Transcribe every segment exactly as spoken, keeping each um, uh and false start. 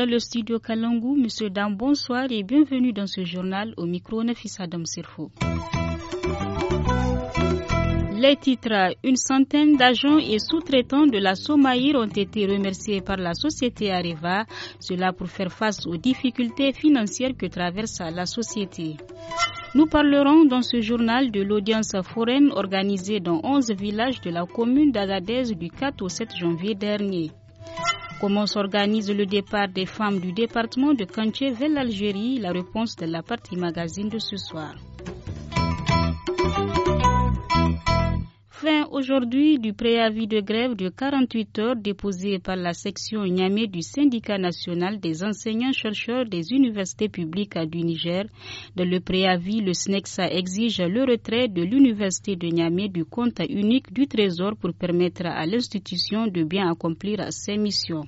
dans le studio Kalangou. Monsieur Dam, bonsoir et bienvenue dans ce journal. Au micro, Nafisa Adam Sirfo. Les titres, une centaine d'agents et sous-traitants de la Somaïr ont été remerciés par la société Areva, cela pour faire face aux difficultés financières que traverse la société. Nous parlerons dans ce journal de l'audience foraine organisée dans onze villages de la commune d'Agadez du quatre au sept janvier dernier. Comment s'organise le départ des femmes du département de Kanché vers l'Algérie? La réponse de la partie magazine de ce soir. Fin aujourd'hui du préavis de grève de quarante-huit heures déposé par la section Niamey du syndicat national des enseignants-chercheurs des universités publiques du Niger. Dans le préavis, le SNECSA exige le retrait de l'université de Niamey du compte unique du Trésor pour permettre à l'institution de bien accomplir ses missions.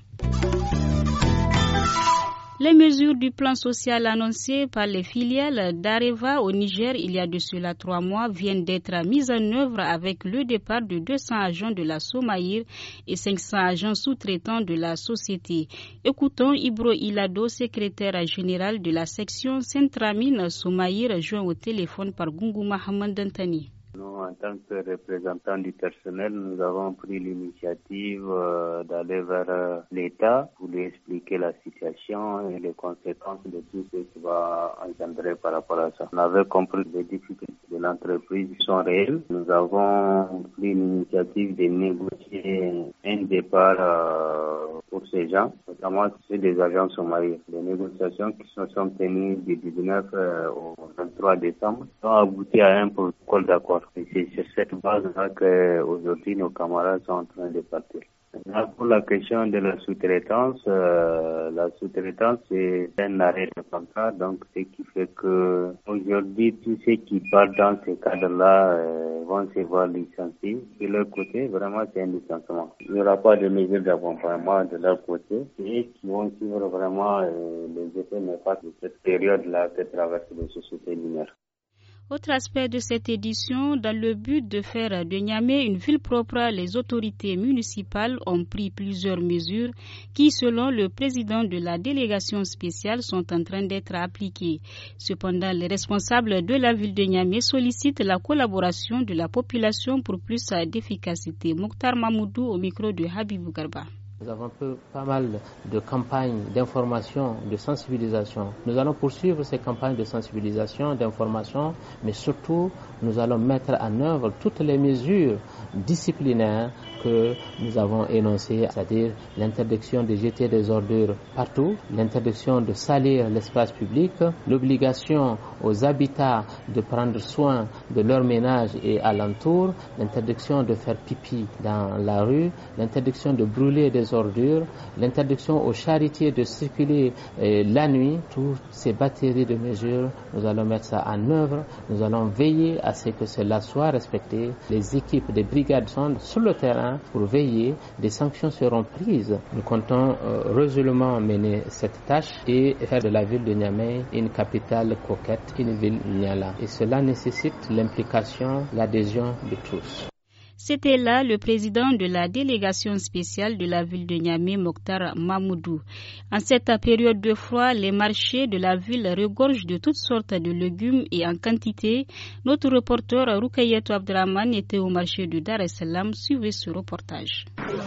Les mesures du plan social annoncées par les filiales d'Areva au Niger il y a de cela trois mois viennent d'être mises en œuvre avec le départ de deux cents agents de la Somaïr et cinq cents agents sous-traitants de la société. Écoutons Ibro Ilado, secrétaire général de la section Centramine Somaïr, joint au téléphone par Gungu Mohamed Dantani. Nous, en tant que représentants du personnel, nous avons pris l'initiative euh, d'aller vers euh, l'État pour lui expliquer la situation et les conséquences de tout ce qui va engendrer par rapport à ça. On avait compris les difficultés de l'entreprise sont réelles. Nous avons pris l'initiative de négocier un départ euh, pour ces gens, notamment ceux des agents somaliens. Les négociations qui se sont tenues du dix-neuf euh, au vingt-trois décembre ont abouti à un protocole d'accord. Et c'est sur cette base-là qu'aujourd'hui nos camarades sont en train de partir. Maintenant, pour la question de la sous-traitance, euh, la sous-traitance c'est un arrêt de contrat, donc ce qui fait que aujourd'hui tous ceux qui partent dans ces cadres-là euh, vont se voir licenciés. De leur côté, vraiment c'est un licenciement. Il n'y aura pas de mesures d'accompagnement de leur côté. C'est eux qui vont suivre vraiment euh, les effets néfastes de cette période-là que traversent les sociétés minières. Autre aspect de cette édition, dans le but de faire de Niamey une ville propre, les autorités municipales ont pris plusieurs mesures qui, selon le président de la délégation spéciale, sont en train d'être appliquées. Cependant, les responsables de la ville de Niamey sollicitent la collaboration de la population pour plus d'efficacité. Mokhtar Mamoudou au micro de Habibou Garba. Nous avons peu, pas mal de campagnes d'information, de sensibilisation. Nous allons poursuivre ces campagnes de sensibilisation, d'information, mais surtout, nous allons mettre en œuvre toutes les mesures disciplinaires que nous avons énoncées, c'est-à-dire l'interdiction de jeter des ordures partout, l'interdiction de salir l'espace public, l'obligation aux habitats de prendre soin de leur ménage et alentour, l'interdiction de faire pipi dans la rue, l'interdiction de brûler des ordures, l'interdiction aux charretiers de circuler euh, la nuit. Toutes ces batteries de mesures, nous allons mettre ça en œuvre. Nous allons veiller à ce que cela soit respecté. Les équipes des brigades sont sur le terrain pour veiller. Des sanctions seront prises. Nous comptons euh, résolument mener cette tâche et faire de la ville de Niamey une capitale coquette, une ville Niala. Et cela nécessite l'implication, l'adhésion de tous. C'était là le président de la délégation spéciale de la ville de Niamey, Mokhtar Mamoudou. En cette période de froid, les marchés de la ville regorgent de toutes sortes de légumes et en quantité. Notre reporter Rukayetou Abdraman était au marché de Dar es Salaam. Suivez ce reportage.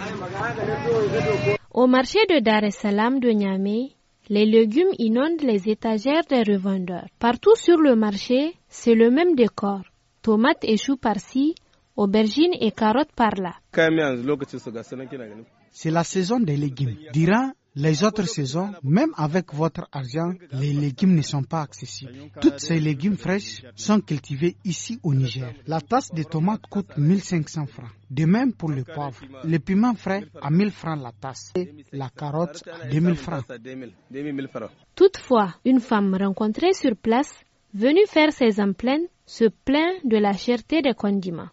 Au marché de Dar es Salaam de Niamey, les légumes inondent les étagères des revendeurs. Partout sur le marché, c'est le même décor. Tomates et choux par-ci, aubergines et carottes par là. C'est la saison des légumes. Durant les autres saisons, même avec votre argent, les légumes ne sont pas accessibles. Toutes ces légumes fraîches sont cultivés ici au Niger. La tasse de tomates coûte mille cinq cents francs. De même pour le poivre. Le piment frais à mille francs la tasse et la carotte à deux mille francs. Toutefois, une femme rencontrée sur place, venue faire ses emplettes, se plaint de la cherté des condiments.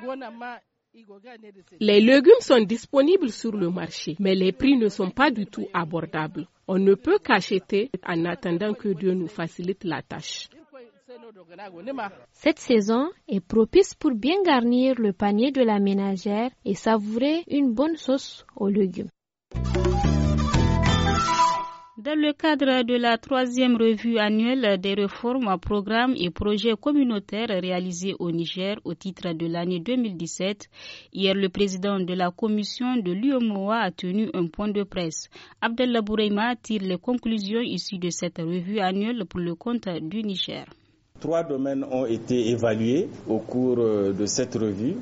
Les légumes sont disponibles sur le marché, mais les prix ne sont pas du tout abordables. On ne peut qu'acheter en attendant que Dieu nous facilite la tâche. Cette saison est propice pour bien garnir le panier de la ménagère et savourer une bonne sauce aux légumes. Dans le cadre de la troisième revue annuelle des réformes, programmes et projets communautaires réalisés au Niger au titre de l'année deux mille dix-sept, hier le président de la commission de l'U E M O A a tenu un point de presse. Abdellah Boureima tire les conclusions issues de cette revue annuelle pour le compte du Niger. Trois domaines ont été évalués au cours de cette revue: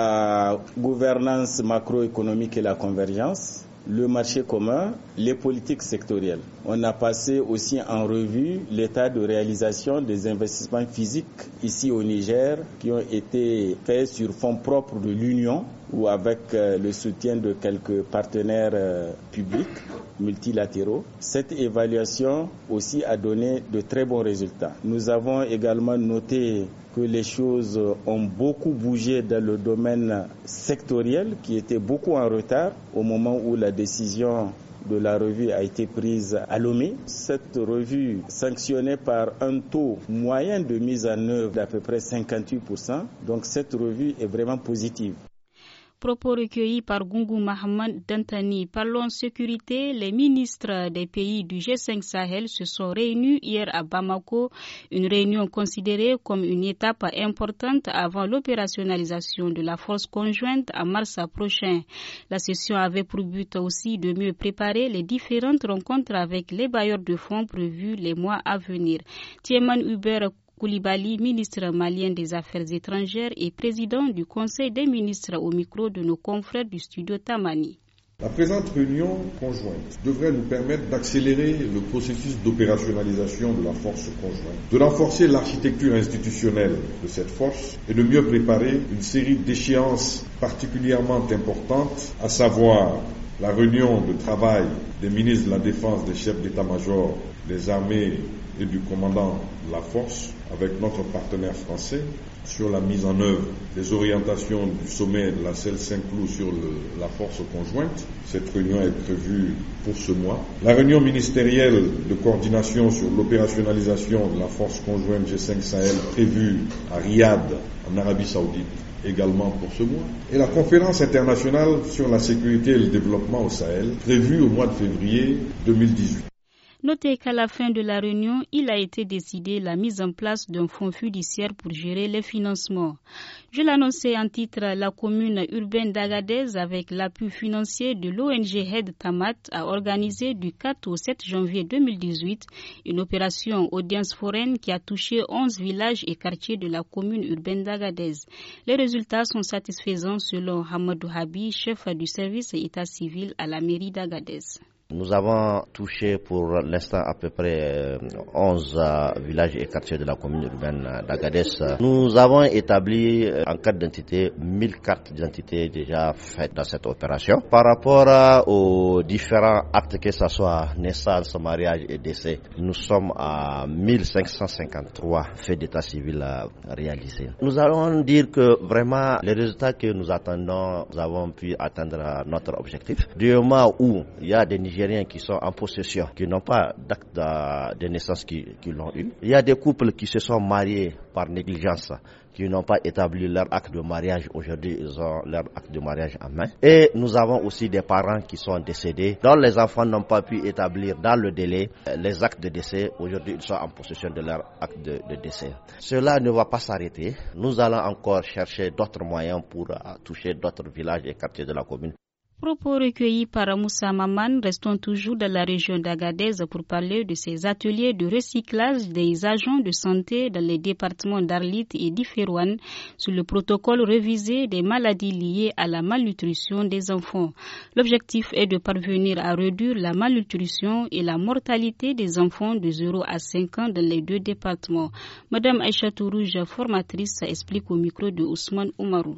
la gouvernance macroéconomique et la convergence, le marché commun, les politiques sectorielles. On a passé aussi en revue l'état de réalisation des investissements physiques ici au Niger qui ont été faits sur fonds propres de l'Union ou avec le soutien de quelques partenaires publics multilatéraux. Cette évaluation aussi a donné de très bons résultats. Nous avons également noté que les choses ont beaucoup bougé dans le domaine sectoriel qui était beaucoup en retard au moment où la décision de la revue a été prise à Lomé. Cette revue sanctionnée par un taux moyen de mise en œuvre d'à peu près cinquante-huit pour cent. Donc cette revue est vraiment positive. Propos recueillis par Gungu Mohamed Dantani. Parlons sécurité. Les ministres des pays du G cinq Sahel se sont réunis hier à Bamako, une réunion considérée comme une étape importante avant l'opérationnalisation de la force conjointe en mars prochain. La session avait pour but aussi de mieux préparer les différentes rencontres avec les bailleurs de fonds prévues les mois à venir. Tieman Hubert Koulibaly, ministre malien des Affaires étrangères et président du Conseil des ministres au micro de nos confrères du studio Tamani. La présente réunion conjointe devrait nous permettre d'accélérer le processus d'opérationnalisation de la force conjointe, de renforcer l'architecture institutionnelle de cette force et de mieux préparer une série d'échéances particulièrement importantes, à savoir la réunion de travail des ministres de la Défense, des chefs d'état-major des armées et du commandant de la force avec notre partenaire français sur la mise en œuvre des orientations du sommet de la C E L Saint-Cloud sur le, la force conjointe. Cette réunion est prévue pour ce mois. La réunion ministérielle de coordination sur l'opérationnalisation de la force conjointe G cinq Sahel prévue à Riyad, en Arabie Saoudite, également pour ce mois. Et la conférence internationale sur la sécurité et le développement au Sahel, prévue au mois de février deux mille dix-huit. Notez qu'à la fin de la réunion, il a été décidé la mise en place d'un fonds fiduciaire pour gérer les financements. Je l'annonçais en titre, la commune urbaine d'Agadez, avec l'appui financier de l'O N G Head Tamat, a organisé du quatre au sept janvier deux mille dix-huit une opération audience foraine qui a touché onze villages et quartiers de la commune urbaine d'Agadez. Les résultats sont satisfaisants selon Hamadou Habi, chef du service état civil à la mairie d'Agadez. Nous avons touché pour l'instant à peu près onze villages et quartiers de la commune urbaine d'Agadez. Nous avons établi en carte d'identité mille cartes d'identité déjà faites dans cette opération. Par rapport aux différents actes, que ce soit naissance, mariage et décès, nous sommes à mille cinq cent cinquante-trois faits d'état civil réalisés. Nous allons dire que vraiment les résultats que nous attendons, nous avons pu atteindre notre objectif. Du moment où il y a des Nigériens qui sont en possession, qui n'ont pas d'acte de, de naissance qui, qui l'ont eu. Il y a des couples qui se sont mariés par négligence, qui n'ont pas établi leur acte de mariage. Aujourd'hui, ils ont leur acte de mariage en main. Et nous avons aussi des parents qui sont décédés, dont les enfants n'ont pas pu établir dans le délai les actes de décès. Aujourd'hui, ils sont en possession de leur acte de, de décès. Cela ne va pas s'arrêter. Nous allons encore chercher d'autres moyens pour uh, toucher d'autres villages et quartiers de la commune. Propos recueillis par Moussa Maman, restons toujours dans la région d'Agadez pour parler de ces ateliers de recyclage des agents de santé dans les départements d'Arlit et d'Iferouane sur le protocole révisé des maladies liées à la malnutrition des enfants. L'objectif est de parvenir à réduire la malnutrition et la mortalité des enfants de zéro à cinq ans dans les deux départements. Madame Aïcha Tourouge, formatrice, explique au micro de Ousmane Oumarou.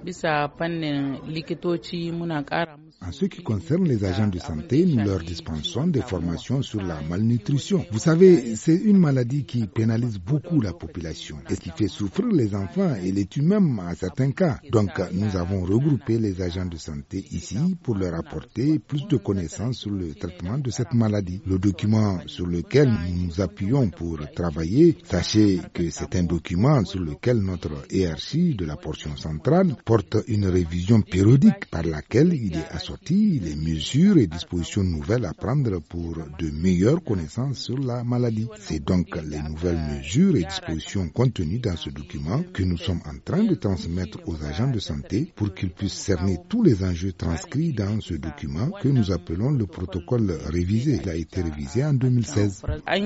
En ce qui concerne les agents de santé, nous leur dispensons des formations sur la malnutrition. Vous savez, c'est une maladie qui pénalise beaucoup la population et qui fait souffrir les enfants et les tue même en certains cas. Donc, nous avons regroupé les agents de santé ici pour leur apporter plus de connaissances sur le traitement de cette maladie. Le document sur lequel nous nous appuyons pour travailler, sachez que c'est un document sur lequel notre hiérarchie de la portion centrale porte une révision périodique par laquelle il est associé sorti les mesures et dispositions nouvelles à prendre pour de meilleures connaissances sur la maladie. C'est donc les nouvelles mesures et dispositions contenues dans ce document que nous sommes en train de transmettre aux agents de santé pour qu'ils puissent cerner tous les enjeux transcrits dans ce document que nous appelons le protocole révisé. Il a été révisé en deux mille seize.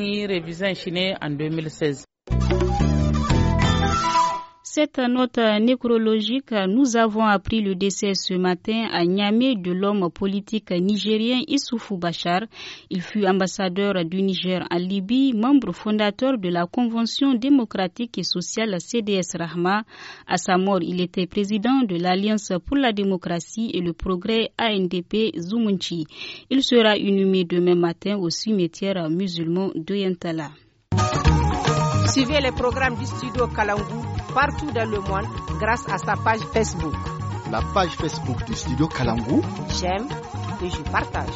Cette note nécrologique, nous avons appris le décès ce matin à Niamey de l'homme politique nigérien Issoufou Bachar. Il fut ambassadeur du Niger en Libye, membre fondateur de la Convention démocratique et sociale C D S Rahma. À sa mort, il était président de l'Alliance pour la démocratie et le progrès A N D P Zumunchi. Il sera inhumé demain matin au cimetière musulman de Yantala. Suivez les programmes du studio Kalangou partout dans le monde grâce à sa page Facebook. La page Facebook du studio Kalangou. J'aime et je partage.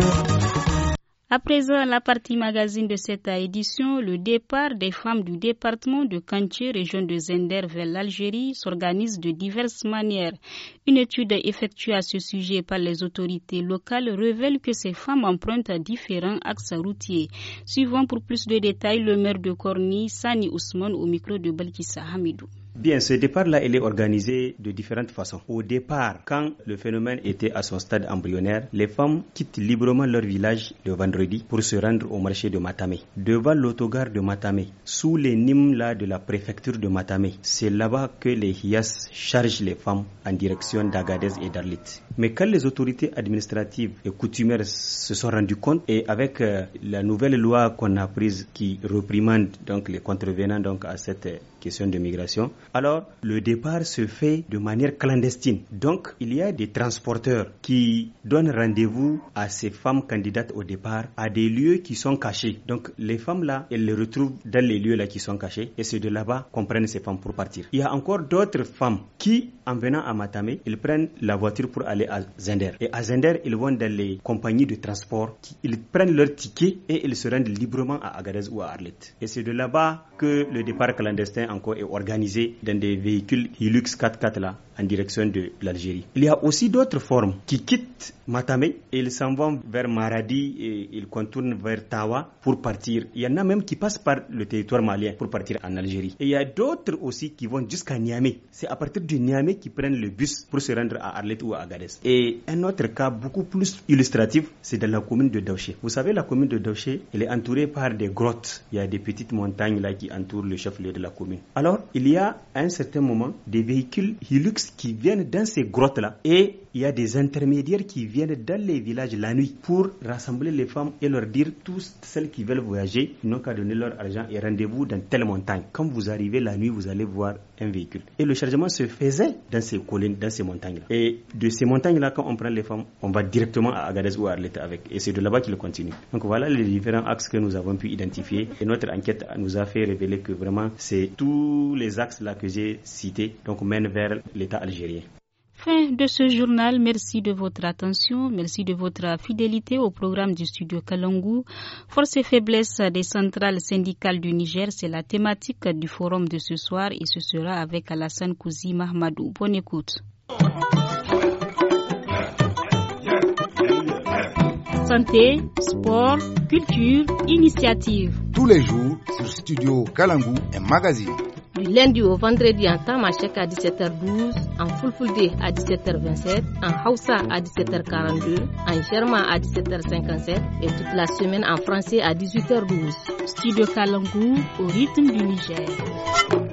À présent, la partie magazine de cette édition, le départ des femmes du département de Kanché, région de Zender, vers l'Algérie s'organise de diverses manières. Une étude effectuée à ce sujet par les autorités locales révèle que ces femmes empruntent différents axes routiers. Suivant pour plus de détails le maire de Korni, Sani Ousmane, au micro de Balkissa Hamidou. Bien, ce départ-là, il est organisé de différentes façons. Au départ, quand le phénomène était à son stade embryonnaire, les femmes quittent librement leur village le vendredi pour se rendre au marché de Matamé. Devant l'autogare de Matamé, sous les nimes-là de la préfecture de Matamé, c'est là-bas que les H I A S chargent les femmes en direction d'Agadez et d'Arlit. Mais quand les autorités administratives et coutumières se sont rendues compte, et avec euh, la nouvelle loi qu'on a prise qui réprimande donc les contrevenants donc à cette euh, question de migration, alors le départ se fait de manière clandestine. Donc il y a des transporteurs qui donnent rendez-vous à ces femmes candidates au départ à des lieux qui sont cachés. Donc les femmes là, elles les retrouvent dans les lieux là qui sont cachés et c'est de là-bas qu'on prenne ces femmes pour partir. Il y a encore d'autres femmes qui, en venant à Matamé, ils prennent la voiture pour aller à Zender. Et à Zender, ils vont dans les compagnies de transport, qui, ils prennent leur ticket et ils se rendent librement à Agadez ou à Arlit. Et c'est de là-bas que le départ clandestin encore est organisé dans des véhicules Hilux quatre-quatre là en direction de l'Algérie. Il y a aussi d'autres formes qui quittent Matamé et ils s'en vont vers Maradi et ils contournent vers Tawa pour partir. Il y en a même qui passent par le territoire malien pour partir en Algérie. Et il y a d'autres aussi qui vont jusqu'à Niamey. C'est à partir de Niamey qu'ils prennent le bus pour se rendre à Arlit ou à Agadez. Et un autre cas beaucoup plus illustratif, c'est dans la commune de Daouché. Vous savez, la commune de Daouché, elle est entourée par des grottes. Il y a des petites montagnes là qui entourent le chef-lieu de la commune. Alors, il y a à un certain moment des véhicules Hilux qui viennent dans ces grottes-là et il y a des intermédiaires qui viennent dans les villages la nuit pour rassembler les femmes et leur dire tous celles qui veulent voyager, ils n'ont qu'à donner leur argent et rendez-vous dans telle montagne. Quand vous arrivez la nuit, vous allez voir un véhicule. Et le chargement se faisait dans ces collines, dans ces montagnes-là. Et de ces montagnes-là, quand on prend les femmes, on va directement à Agadez ou à Arlit avec. Et c'est de là-bas qu'ils continuent. Donc voilà les différents axes que nous avons pu identifier. Et notre enquête nous a fait révéler que vraiment, c'est tous les axes-là que j'ai cités, donc mènent vers l'État algérien. Fin de ce journal. Merci de votre attention. Merci de votre fidélité au programme du studio Kalangou. Force et faiblesse des centrales syndicales du Niger, c'est la thématique du forum de ce soir et ce sera avec Alassane Kouzi Mahmadou. Bonne écoute. Santé, sport, culture, initiative. Tous les jours sur Studio Kalangou, un magazine. Du lundi au vendredi en Tamashek à dix-sept heures douze, en Fulfulde à dix-sept heures vingt-sept, en Hausa à dix-sept heures quarante-deux, en Germain à dix-sept heures cinquante-sept et toute la semaine en français à dix-huit heures douze. Studio Kalangou au rythme du Niger.